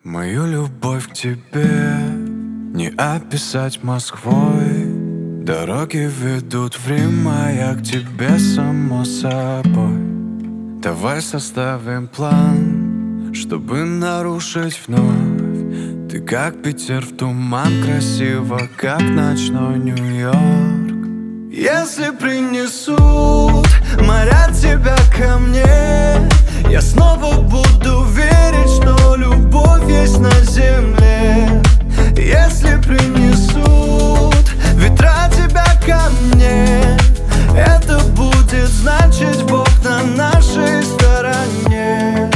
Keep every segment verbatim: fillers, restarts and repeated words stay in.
Мою любовь к тебе не описать Москвой. Дороги ведут в Рим, а я к тебе само собой. Давай составим план, чтобы нарушить вновь. Ты как Питер в туман, красиво, как ночной Нью-Йорк. Если принесут моря тебя ко мне, я снова буду верить, что любовь есть на земле. Если принесут ветра тебя ко мне, это будет значить, Бог на нашей стороне.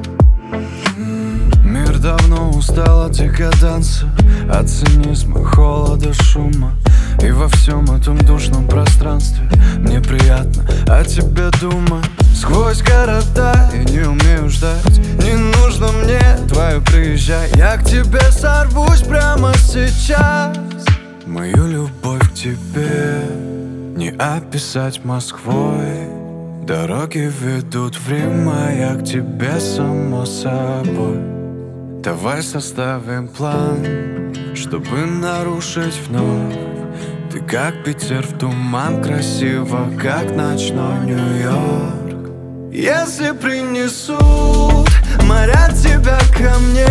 Мир давно устал от декаданса, от цинизма, холода, шума. И во всем этом душном пространстве мне приятно о тебе думать. Сквозь города я не умею ждать, не нужно мне твое приезжай. Я к тебе сорвусь прямо сейчас. Мою любовь к тебе не описать Москвой. Дороги ведут в Рим, а я к тебе само собой. Давай составим план, чтобы нарушить вновь. Ты как Питер в туман, красиво, как ночной Нью-Йорк. Если принесут моря тебя ко мне,